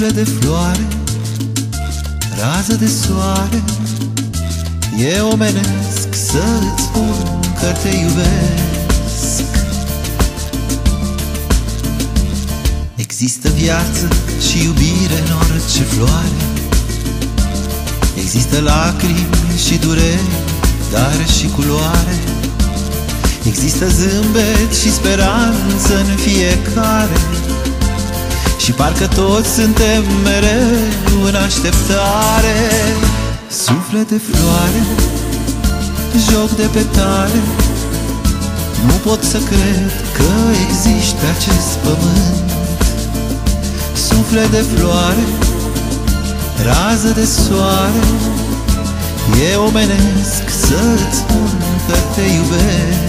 Suflet de floare, rază de soare, e omenesc să-ți spun că te iubesc. Există viață și iubire în orice floare, există lacrimi și dureri, dar și culoare. Există zâmbet și speranță în fiecare, și parcă toți suntem mereu în așteptare. Suflet de floare, joc de petale, nu pot să cred că există pe acest pământ. Suflet de floare, rază de soare, e omenesc să-ți spun că te iubesc.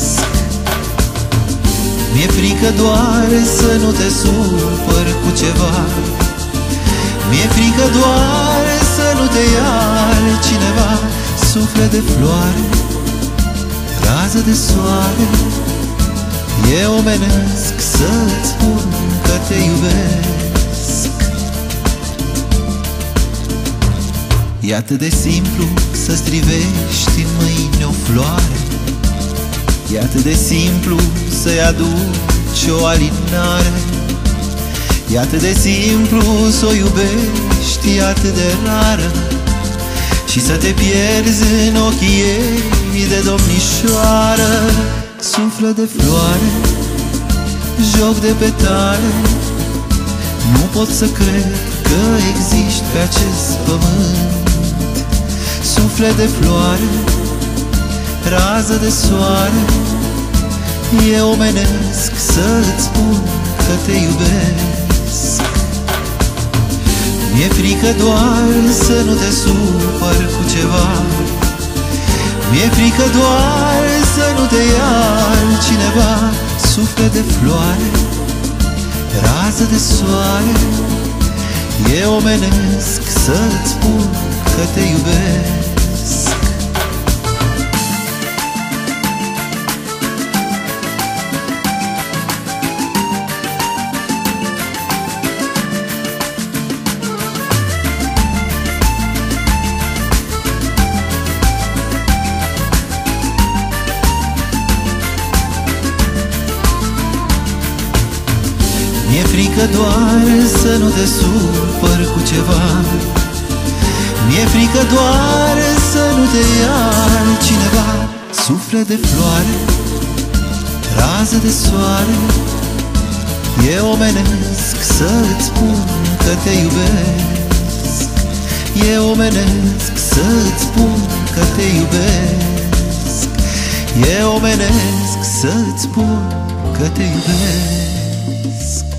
Mi-e frică doar să nu te supăr cu ceva, mi-e frică doar să nu te iar cineva. Suflet de floare, rază de soare, e omenesc să-ți spun că te iubesc. E atât de simplu să strivești în mâini o floare, e atât de simplu să-i aduci o alinare, e atât de simplu să o iubești, e atât de rară, și să te pierzi în ochii ei de domnișoară. Suflet de floare, joc de petale, nu pot să cred că existi pe acest pământ. Suflet de floare, rază de soare, e omenesc să-ți spun că te iubesc. Mi-e frică doar să nu te supăr cu ceva, mi-e frică doar să nu te iar cineva. Suflet de floare, rază de soare, e omenesc să-ți spun că te iubesc. Mi-e frică doar să nu te supăr cu ceva, mi-e frică doar să nu te iar cineva. Suflet de floare, rază de soare, e omenesc să-ți spun că te iubesc. E omenesc să-ți spun că te iubesc. E omenesc să-ți spun că te iubesc.